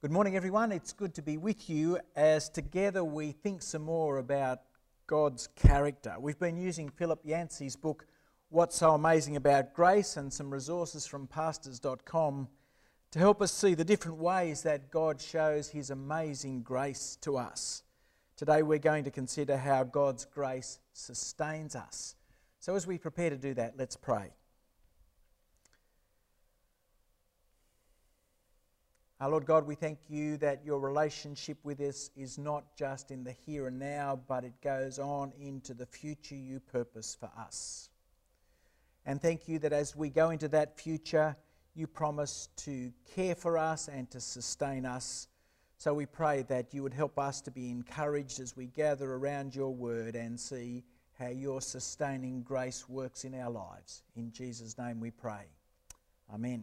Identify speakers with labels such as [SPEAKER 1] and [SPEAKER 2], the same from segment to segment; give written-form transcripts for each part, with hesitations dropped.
[SPEAKER 1] Good morning, everyone. It's good to be with you as together we think some more about God's character. We've been using Philip Yancey's book, What's So Amazing About Grace, and some resources from pastors.com to help us see the different ways that God shows his amazing grace to us. Today we're going to consider how God's grace sustains us. So as we prepare to do that, let's pray. Our Lord God, we thank you that your relationship with us is not just in the here and now, but it goes on into the future you purpose for us. And thank you that as we go into that future, you promise to care for us and to sustain us. So we pray that you would help us to be encouraged as we gather around your word and see how your sustaining grace works in our lives. In Jesus' name we pray. Amen.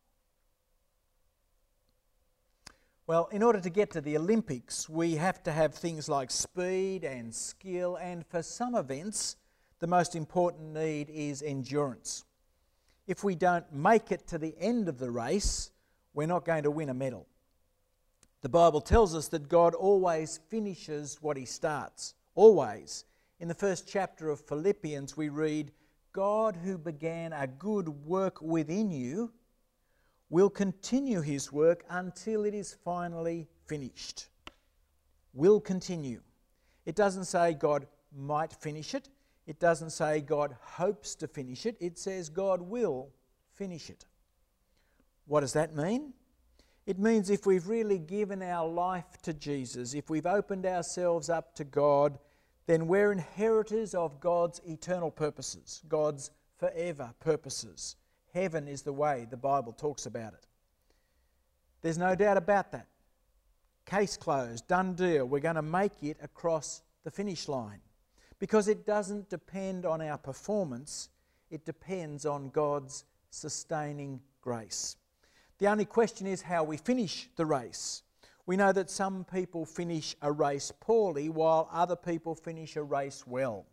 [SPEAKER 1] Well, in order to get to the Olympics, we have to have things like speed and skill, and for some events, the most important need is endurance. If we don't make it to the end of the race, we're not going to win a medal. The Bible tells us that God always finishes what he starts. Always. In the first chapter of Philippians, we read, God who began a good work within you will continue his work until it is finally finished. Will continue. It doesn't say God might finish it. It doesn't say God hopes to finish it. It says God will finish it. What does that mean? It means if we've really given our life to Jesus, if we've opened ourselves up to God, then we're inheritors of God's eternal purposes, God's forever purposes. Heaven is the way the Bible talks about it. There's no doubt about that. Case closed, done deal. We're going to make it across the finish line. Because it doesn't depend on our performance, it depends on God's sustaining grace. The only question is how we finish the race. We know that some people finish a race poorly while other people finish a race well.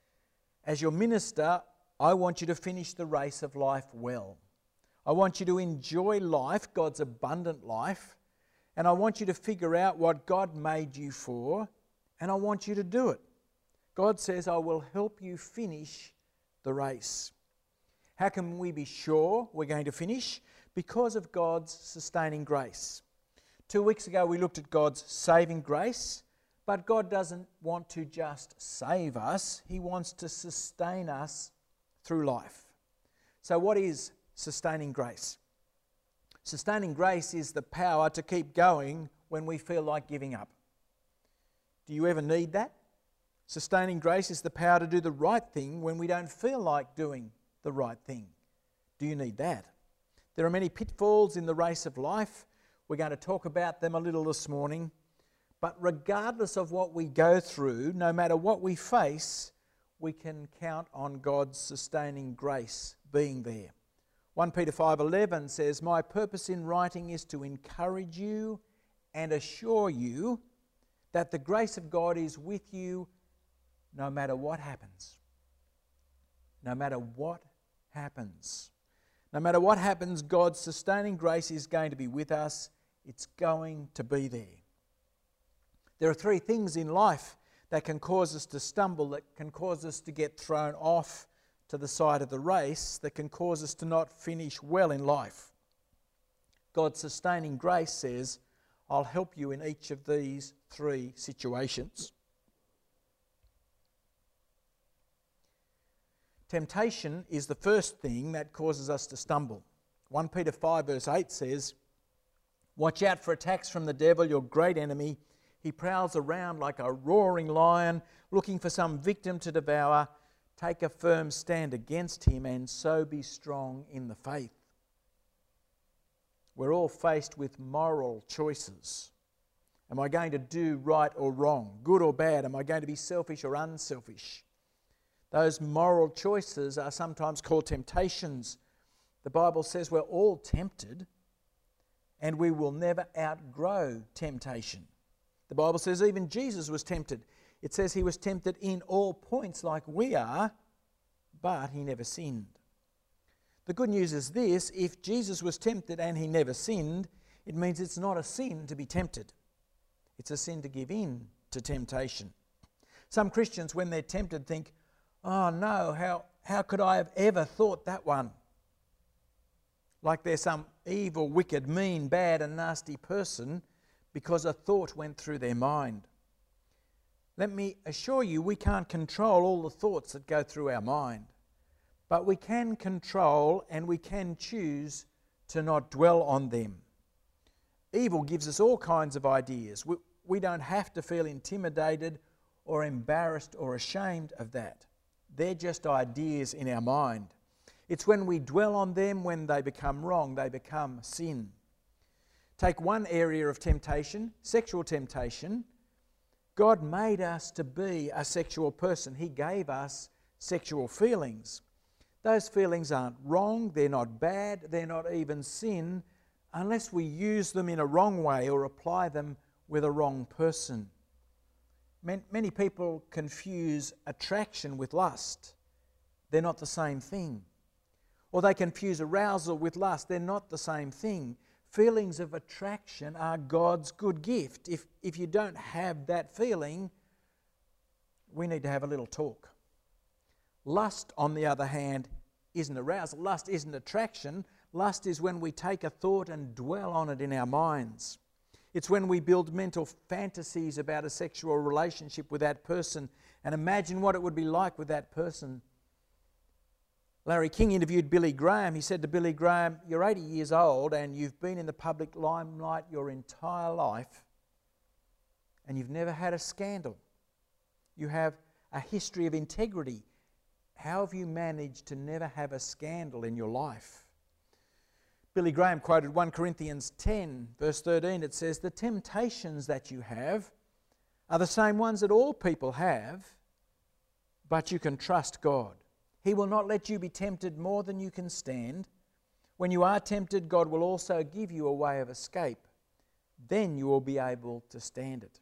[SPEAKER 1] As your minister, I want you to finish the race of life well. I want you to enjoy life, God's abundant life, and I want you to figure out what God made you for, and I want you to do it. God says, I will help you finish the race. How can we be sure we're going to finish? Because of God's sustaining grace. 2 weeks ago we looked at God's saving grace, but God doesn't want to just save us, he wants to sustain us through life. So what is sustaining grace? Sustaining grace is the power to keep going when we feel like giving up. Do you ever need that? Sustaining grace is the power to do the right thing when we don't feel like doing the right thing. Do you need that? There are many pitfalls in the race of life. We're going to talk about them a little this morning. But regardless of what we go through, no matter what we face, we can count on God's sustaining grace being there. 1 Peter 5:11 says, my purpose in writing is to encourage you and assure you that the grace of God is with you no matter what happens. No matter what happens. No matter what happens, God's sustaining grace is going to be with us. It's going to be there. There are three things in life that can cause us to stumble, that can cause us to get thrown off to the side of the race, that can cause us to not finish well in life. God's sustaining grace says, I'll help you in each of these three situations. Temptation is the first thing that causes us to stumble. 1 Peter 5 verse 8 says, watch out for attacks from the devil, your great enemy. He prowls around like a roaring lion, looking for some victim to devour. Take a firm stand against him and so be strong in the faith. We're all faced with moral choices. Am I going to do right or wrong? Good or bad? Am I going to be selfish or unselfish? Those moral choices are sometimes called temptations. The Bible says we're all tempted and we will never outgrow temptation. The Bible says even Jesus was tempted. It says he was tempted in all points like we are, but he never sinned. The good news is this: if Jesus was tempted and he never sinned, It means it's not a sin to be tempted. It's a sin to give in to temptation. Some Christians, when they're tempted, think, oh no, how could I have ever thought that one? Like they're some evil, wicked, mean, bad and nasty person because a thought went through their mind. Let me assure you, we can't control all the thoughts that go through our mind, but we can control and we can choose to not dwell on them. Evil gives us all kinds of ideas. We don't have to feel intimidated or embarrassed or ashamed of that. They're just ideas in our mind. It's when we dwell on them, when they become wrong, they become sin. Take one area of temptation, sexual temptation. God made us to be a sexual person. He gave us sexual feelings. Those feelings aren't wrong, they're not bad, they're not even sin, unless we use them in a wrong way or apply them with a wrong person. Many people confuse attraction with lust. They're not the same thing. Or they confuse arousal with lust. They're not the same thing. Feelings of attraction are God's good gift. If you don't have that feeling, we need to have a little talk. Lust, on the other hand, isn't arousal. Lust isn't attraction. Lust is when we take a thought and dwell on it in our minds. It's when we build mental fantasies about a sexual relationship with that person and imagine what it would be like with that person. Larry King interviewed Billy Graham. He said to Billy Graham, you're 80 years old and you've been in the public limelight your entire life and you've never had a scandal. You have a history of integrity. How have you managed to never have a scandal in your life? Billy Graham quoted 1 Corinthians 10, verse 13. It says, the temptations that you have are the same ones that all people have, but you can trust God. He will not let you be tempted more than you can stand. When you are tempted, God will also give you a way of escape. Then you will be able to stand it.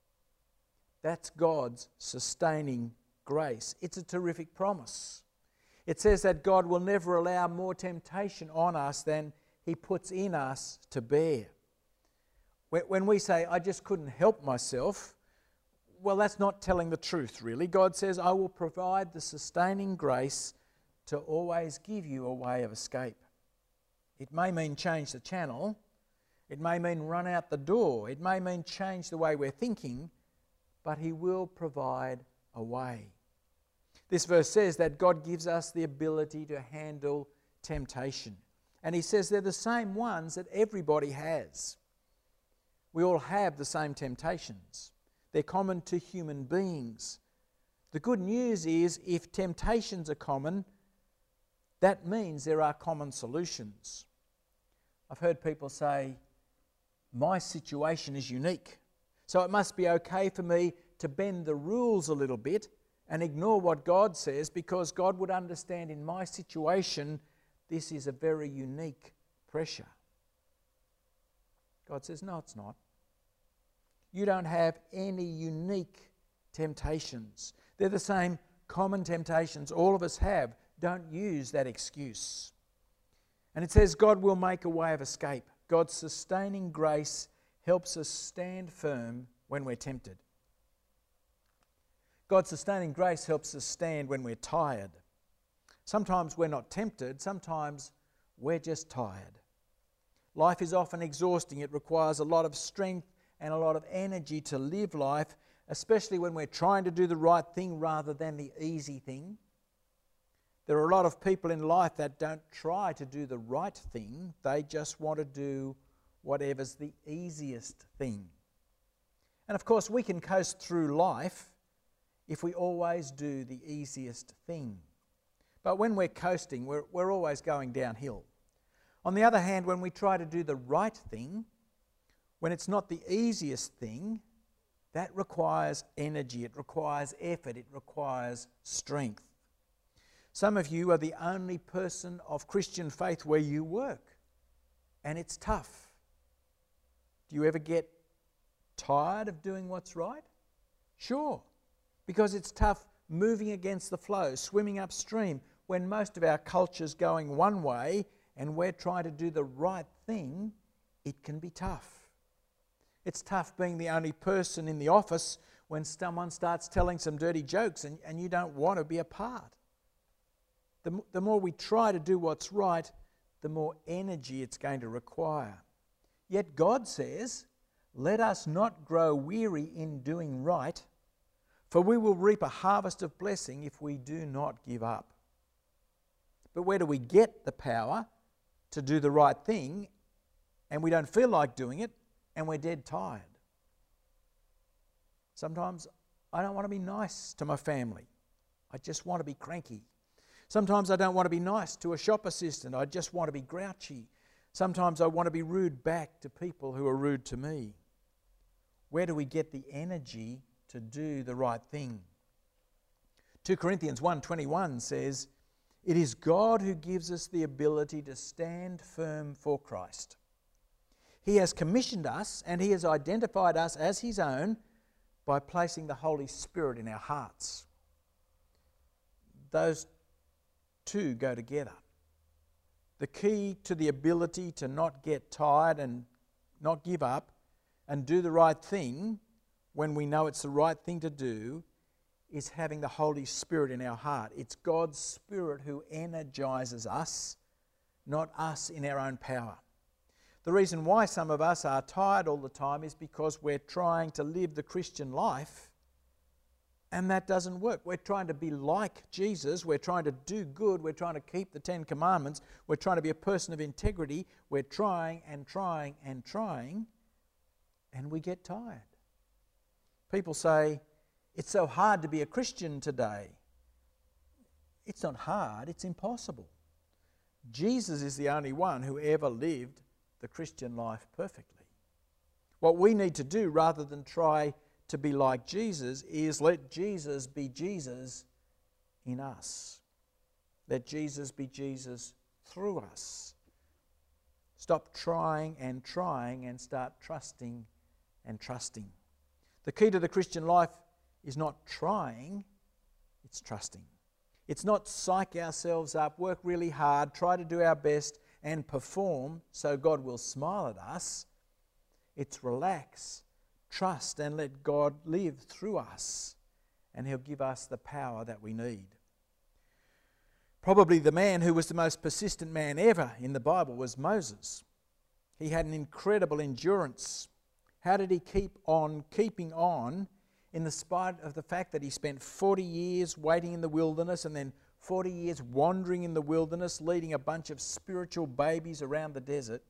[SPEAKER 1] That's God's sustaining grace. It's a terrific promise. It says that God will never allow more temptation on us than He puts in us to bear. When we say, I just couldn't help myself, well, that's not telling the truth, really. God says, I will provide the sustaining grace to always give you a way of escape. It may mean change the channel. It may mean run out the door. It may mean change the way we're thinking, but He will provide a way. This verse says that God gives us the ability to handle temptation. And He says they're the same ones that everybody has. We all have the same temptations. They're common to human beings. The good news is if temptations are common, that means there are common solutions. I've heard people say, my situation is unique, so it must be okay for me to bend the rules a little bit and ignore what God says because God would understand in my situation this is a very unique pressure. God says, no, it's not. You don't have any unique temptations. They're the same common temptations all of us have. Don't use that excuse. And it says God will make a way of escape. God's sustaining grace helps us stand firm when we're tempted. God's sustaining grace helps us stand when we're tired. Sometimes we're not tempted, sometimes we're just tired. Life is often exhausting. It requires a lot of strength and a lot of energy to live life, especially when we're trying to do the right thing rather than the easy thing. There are a lot of people in life that don't try to do the right thing. They just want to do whatever's the easiest thing. And of course, we can coast through life if we always do the easiest thing. But when we're coasting, we're always going downhill. On the other hand, when we try to do the right thing, when it's not the easiest thing, that requires energy, it requires effort, it requires strength. Some of you are the only person of Christian faith where you work, and it's tough. Do you ever get tired of doing what's right? Sure, because it's tough moving against the flow, swimming upstream, when most of our culture's going one way and we're trying to do the right thing it can be tough. It's tough being the only person in the office when someone starts telling some dirty jokes and you don't want to be a part. The more we try to do what's right, the more energy it's going to require. Yet God says, let us not grow weary in doing right, for we will reap a harvest of blessing if we do not give up. But where do we get the power to do the right thing and we don't feel like doing it and we're dead tired? Sometimes I don't want to be nice to my family. I just want to be cranky. Sometimes I don't want to be nice to a shop assistant. I just want to be grouchy. Sometimes I want to be rude back to people who are rude to me. Where do we get the energy to do the right thing? 2 Corinthians 1:21 says, "It is God who gives us the ability to stand firm for Christ. He has commissioned us and He has identified us as His own by placing the Holy Spirit in our hearts." Those two go together. The key to the ability to not get tired and not give up and do the right thing when we know it's the right thing to do is having the Holy Spirit in our heart. It's God's Spirit who energizes us, not us in our own power. The reason why some of us are tired all the time is because we're trying to live the Christian life and that doesn't work. We're trying to be like Jesus. We're trying to do good. We're trying to keep the 10 Commandments. We're trying to be a person of integrity. We're trying and trying and trying, and we get tired. People say, it's so hard to be a Christian today. It's not hard, it's impossible. Jesus is the only one who ever lived the Christian life perfectly. What we need to do, rather than try to be like Jesus, is let Jesus be Jesus in us. Let Jesus be Jesus through us. Stop trying and start trusting and trusting. The key to the Christian life is not trying, it's trusting. It's not psych ourselves up, work really hard, try to do our best and perform so God will smile at us. It's relax, trust and let God live through us, and He'll give us the power that we need. Probably the man who was the most persistent man ever in the Bible was Moses. He had an incredible endurance. How did he keep on keeping on in the spite of the fact that he spent 40 years waiting in the wilderness and then 40 years wandering in the wilderness, leading a bunch of spiritual babies around the desert?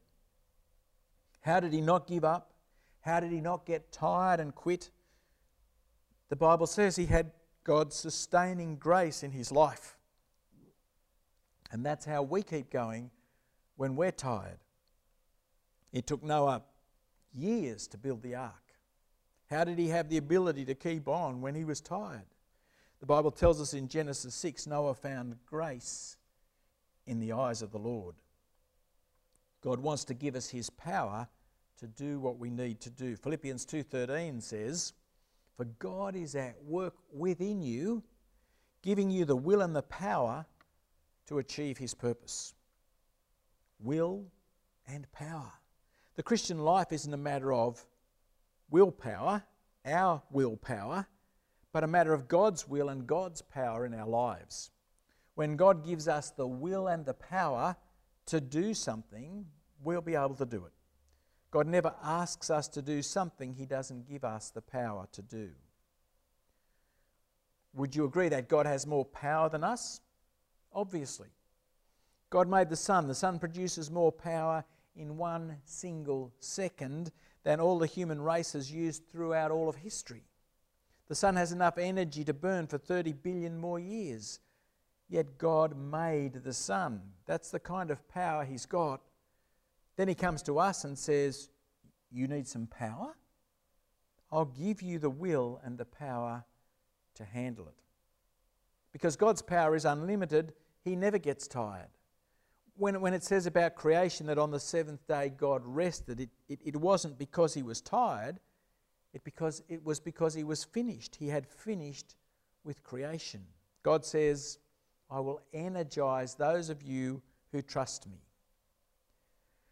[SPEAKER 1] How did he not give up? How did he not get tired and quit? The Bible says he had God's sustaining grace in his life. And that's how we keep going when we're tired. It took Noah years to build the ark. How did he have the ability to keep on when he was tired? The Bible tells us in Genesis 6, Noah found grace in the eyes of the Lord. God wants to give us His power to do what we need to do. Philippians 2:13 says, "For God is at work within you, giving you the will and the power to achieve His purpose." Will and power. The Christian life isn't a matter of willpower, our willpower, but a matter of God's will and God's power in our lives. When God gives us the will and the power to do something, we'll be able to do it. God never asks us to do something He doesn't give us the power to do. Would you agree that God has more power than us? Obviously. God made the sun. The sun produces more power in 1 single second than all the human race has used throughout all of history. The sun has enough energy to burn for 30 billion more years. Yet God made the sun. That's the kind of power He's got. Then He comes to us and says, "You need some power? I'll give you the will and the power to handle it." Because God's power is unlimited, He never gets tired. When it says about creation that on the seventh day God rested, it wasn't because He was tired, it was because He was finished. He had finished with creation. God says, "I will energize those of you who trust me."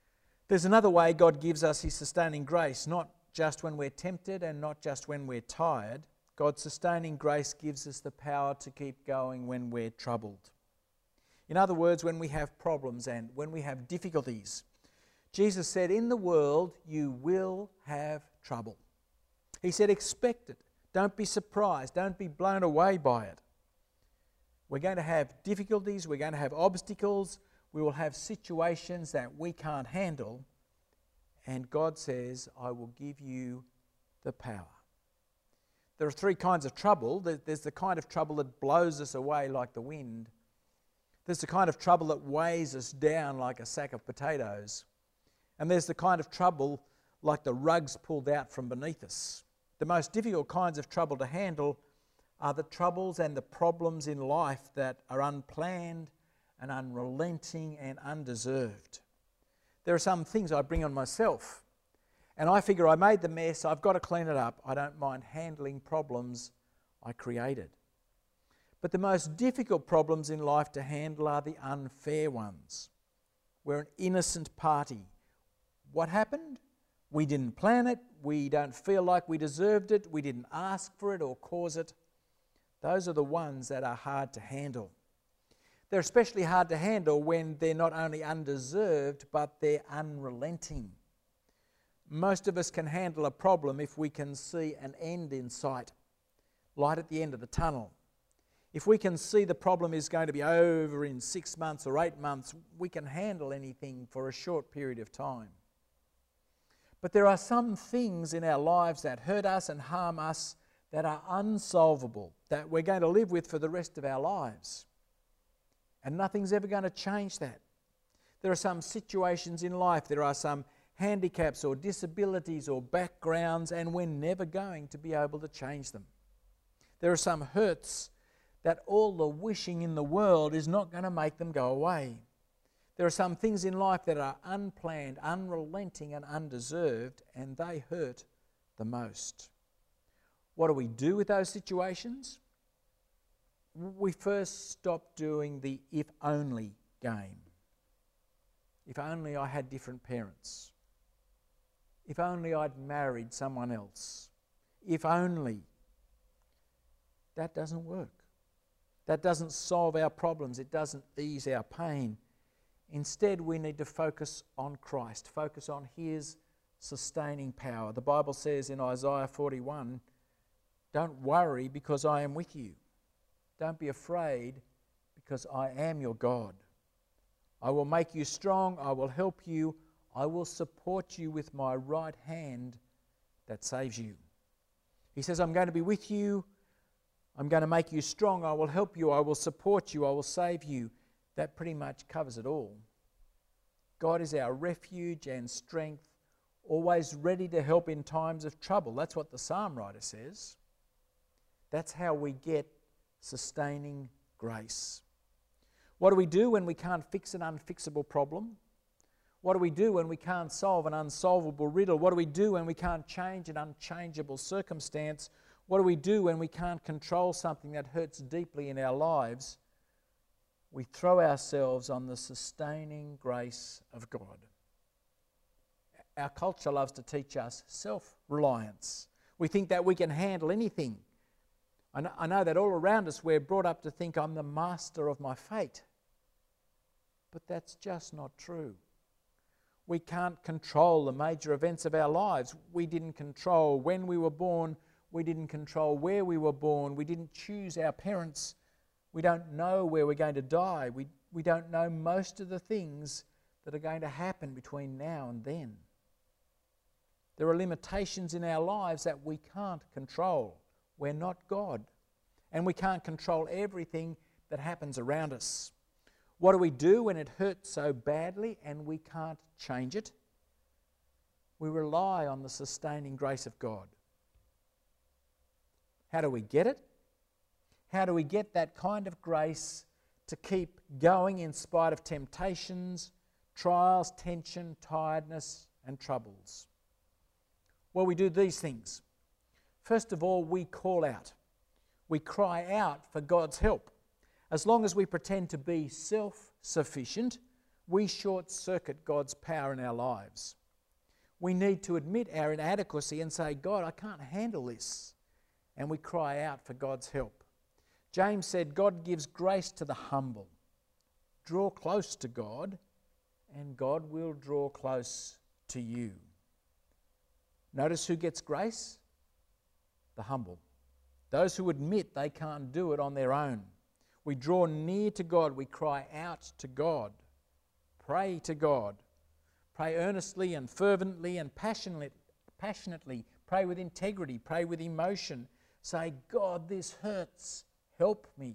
[SPEAKER 1] There's another way God gives us his sustaining grace, not just when we're tempted and not just when we're tired. God's sustaining grace gives us the power to keep going when we're troubled. In other words, when we have problems and when we have difficulties. Jesus said, in the world you will have trouble. He said, expect it. Don't be surprised. Don't be blown away by it. We're going to have difficulties. We're going to have obstacles. We will have situations that we can't handle. And God says, I will give you the power. There are three kinds of trouble. There's the kind of trouble that blows us away like the wind. There's the kind of trouble that weighs us down like a sack of potatoes. And there's the kind of trouble like the rugs pulled out from beneath us. The most difficult kinds of trouble to handle are the troubles and the problems in life that are unplanned and unrelenting and undeserved. There are some things I bring on myself, and I figure I made the mess, I've got to clean it up. I don't mind handling problems I created. But the most difficult problems in life to handle are the unfair ones. We're an innocent party. What happened? We didn't plan it. We don't feel like we deserved it. We didn't ask for it or cause it. Those are the ones that are hard to handle. They're especially hard to handle when they're not only undeserved, but they're unrelenting. Most of us can handle a problem if we can see an end in sight, light at the end of the tunnel. If we can see the problem is going to be over in 6 months or 8 months, we can handle anything for a short period of time. But there are some things in our lives that hurt us and harm us that are unsolvable, that we're going to live with for the rest of our lives. And nothing's ever going to change that. There are some situations in life, there are some handicaps or disabilities or backgrounds, and we're never going to be able to change them. There are some hurts that all the wishing in the world is not going to make them go away. There are some things in life that are unplanned, unrelenting and undeserved, and they hurt the most. What do we do with those situations? We first stop doing the if only game. If only I had different parents. If only I'd married someone else. If only. That doesn't work. That doesn't solve our problems. It doesn't ease our pain. Instead, we need to focus on Christ, focus on his sustaining power. The Bible says in Isaiah 41, don't worry because I am with you. Don't be afraid because I am your God. I will make you strong. I will help you. I will support you with my right hand that saves you. He says, I'm going to be with you. I'm going to make you strong. I will help you. I will support you. I will save you. That pretty much covers it all. God is our refuge and strength, always ready to help in times of trouble. That's what the psalm writer says. That's how we get sustaining grace. What do we do when we can't fix an unfixable problem? What do we do when we can't solve an unsolvable riddle? What do we do when we can't change an unchangeable circumstance? What do we do when we can't control something that hurts deeply in our lives? We throw ourselves on the sustaining grace of God. Our culture loves to teach us self-reliance. We think that we can handle anything. I know that all around us we're brought up to think I'm the master of my fate. But that's just not true. We can't control the major events of our lives. We didn't control when we were born. We didn't control where we were born. We didn't choose our parents. We don't know where we're going to die. We don't know most of the things that are going to happen between now and then. There are limitations in our lives that we can't control. We're not God. And we can't control everything that happens around us. What do we do when it hurts so badly and we can't change it? We rely on the sustaining grace of God. How do we get it? How do we get that kind of grace to keep going in spite of temptations, trials, tension, tiredness, and troubles? Well, we do these things. First of all, we call out. We cry out for God's help. As long as we pretend to be self-sufficient, we short-circuit God's power in our lives. We need to admit our inadequacy and say, God, I can't handle this. And we cry out for God's help. James said, God gives grace to the humble. Draw close to God, and God will draw close to you. Notice who gets grace? The humble. Those who admit they can't do it on their own. We draw near to God. We cry out to God. Pray to God. Pray earnestly and fervently and passionately. Pray with integrity. Pray with emotion. Say, God, this hurts. Help me.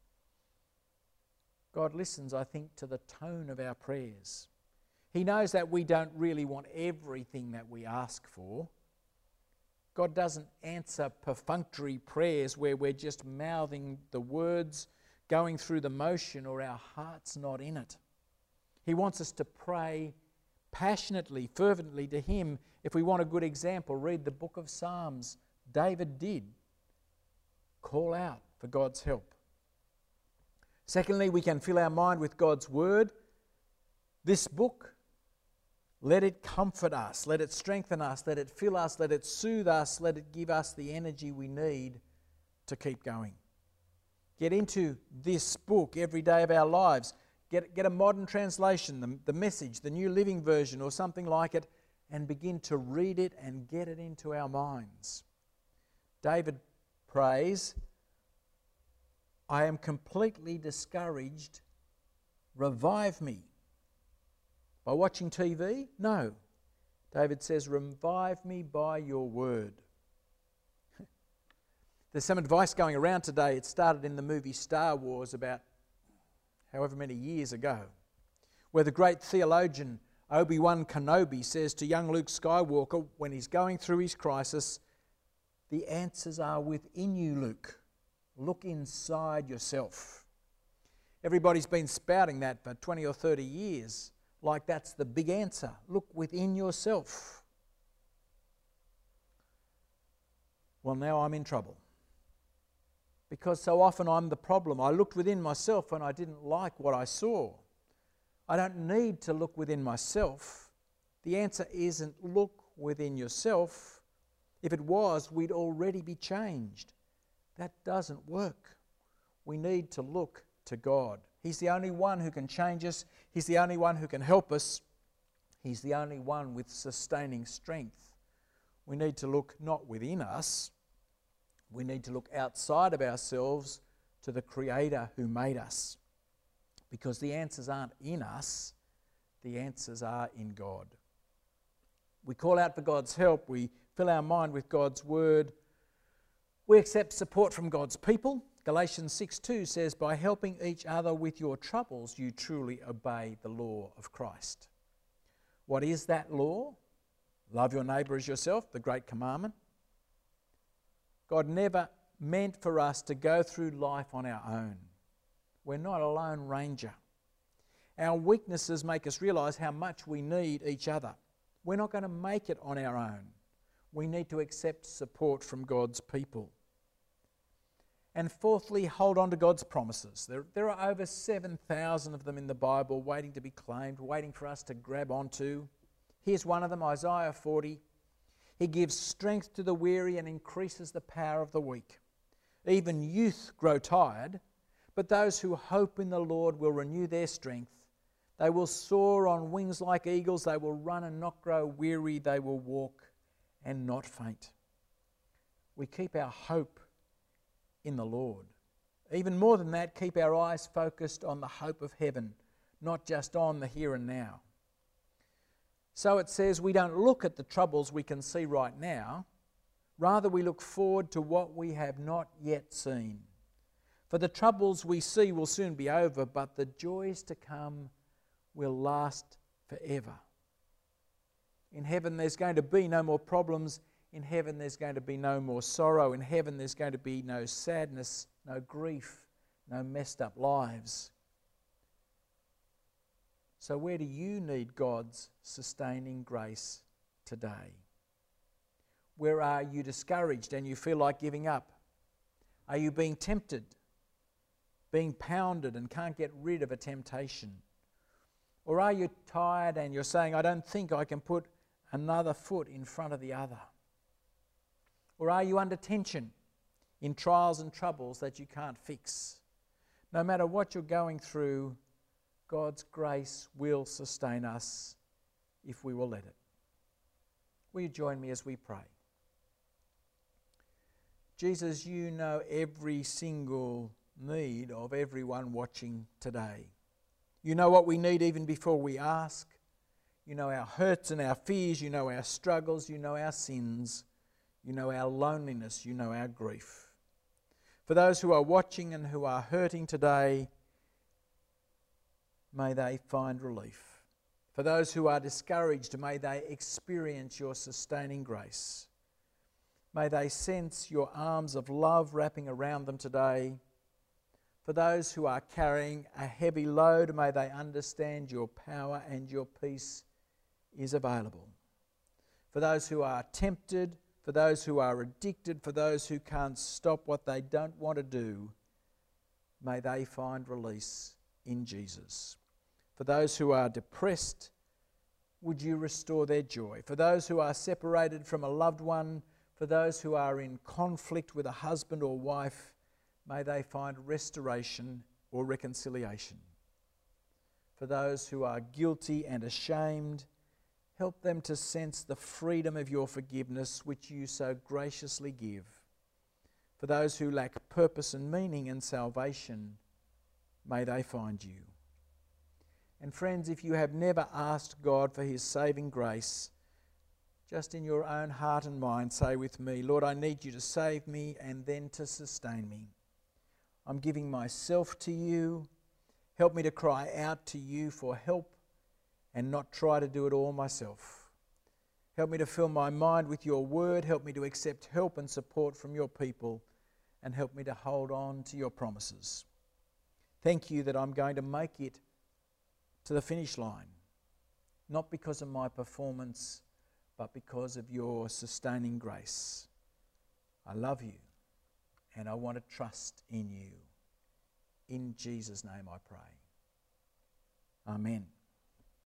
[SPEAKER 1] God listens, I think, to the tone of our prayers. He knows that we don't really want everything that we ask for. God doesn't answer perfunctory prayers where we're just mouthing the words, going through the motion, or our heart's not in it. He wants us to pray passionately, fervently to Him. If we want a good example, read the book of Psalms. David did. Call out for God's help. Secondly, we can fill our mind with God's Word. This book, let it comfort us, let it strengthen us, let it fill us, let it soothe us, let it give us the energy we need to keep going. Get into this book every day of our lives. Get a modern translation, the Message, the New Living Version, or something like it, and begin to read it and get it into our minds. David prays, I am completely discouraged. Revive me. By watching TV? No. David says, revive me by your word. There's some advice going around today. It started in the movie Star Wars about however many years ago, where the great theologian Obi-Wan Kenobi says to young Luke Skywalker when he's going through his crisis, the answers are within you, Luke. Look inside yourself. Everybody's been spouting that for 20 or 30 years, like that's the big answer. Look within yourself. Well, now I'm in trouble. Because so often I'm the problem. I looked within myself and I didn't like what I saw. I don't need to look within myself. The answer isn't look within yourself. If it was, we'd already be changed. That doesn't work. We need to look to God. He's the only one who can change us. He's the only one who can help us. He's the only one with sustaining strength. We need to look not within us. We need to look outside of ourselves to the Creator who made us. Because the answers aren't in us, the answers are in God. We call out for God's help. We fill our mind with God's word. We accept support from God's people. Galatians 6:2 says, by helping each other with your troubles, you truly obey the law of Christ. What is that law? Love your neighbour as yourself, the great commandment. God never meant for us to go through life on our own. We're not a lone ranger. Our weaknesses make us realise how much we need each other. We're not going to make it on our own. We need to accept support from God's people. And fourthly, hold on to God's promises. There are over 7,000 of them in the Bible waiting to be claimed, waiting for us to grab onto. Here's one of them, Isaiah 40. He gives strength to the weary and increases the power of the weak. Even youth grow tired, but those who hope in the Lord will renew their strength. They will soar on wings like eagles. They will run and not grow weary. They will walk and not faint. We keep our hope in the Lord. Even more than that, keep our eyes focused on the hope of heaven, not just on the here and now. So it says we don't look at the troubles we can see right now. Rather, we look forward to what we have not yet seen. For the troubles we see will soon be over, but the joys to come will last forever. In heaven, there's going to be no more problems. In heaven, there's going to be no more sorrow. In heaven, there's going to be no sadness, no grief, no messed up lives. So where do you need God's sustaining grace today? Where are you discouraged and you feel like giving up? Are you being tempted, being pounded and can't get rid of a temptation? Or are you tired and you're saying, I don't think I can put another foot in front of the other? Or are you under tension in trials and troubles that you can't fix? No matter what you're going through, God's grace will sustain us if we will let it. Will you join me as we pray? Jesus, you know every single need of everyone watching today. You know what we need even before we ask. You know our hurts and our fears. You know our struggles. You know our sins. You know our loneliness. You know our grief. For those who are watching and who are hurting today, may they find relief. For those who are discouraged, may they experience your sustaining grace. May they sense your arms of love wrapping around them today. For those who are carrying a heavy load, may they understand your power and your peace is available. For those who are tempted, for those who are addicted, for those who can't stop what they don't want to do, may they find release in Jesus. For those who are depressed, would you restore their joy? For those who are separated from a loved one, for those who are in conflict with a husband or wife, may they find restoration or reconciliation. For those who are guilty and ashamed, help them to sense the freedom of your forgiveness which you so graciously give. For those who lack purpose and meaning and salvation, may they find you. And friends, if you have never asked God for his saving grace, just in your own heart and mind, say with me, Lord, I need you to save me and then to sustain me. I'm giving myself to you. Help me to cry out to you for help and not try to do it all myself. Help me to fill my mind with your word. Help me to accept help and support from your people, and help me to hold on to your promises. Thank you that I'm going to make it to the finish line, not because of my performance, but because of your sustaining grace. I love you, and I want to trust in you. In Jesus' name I pray. Amen.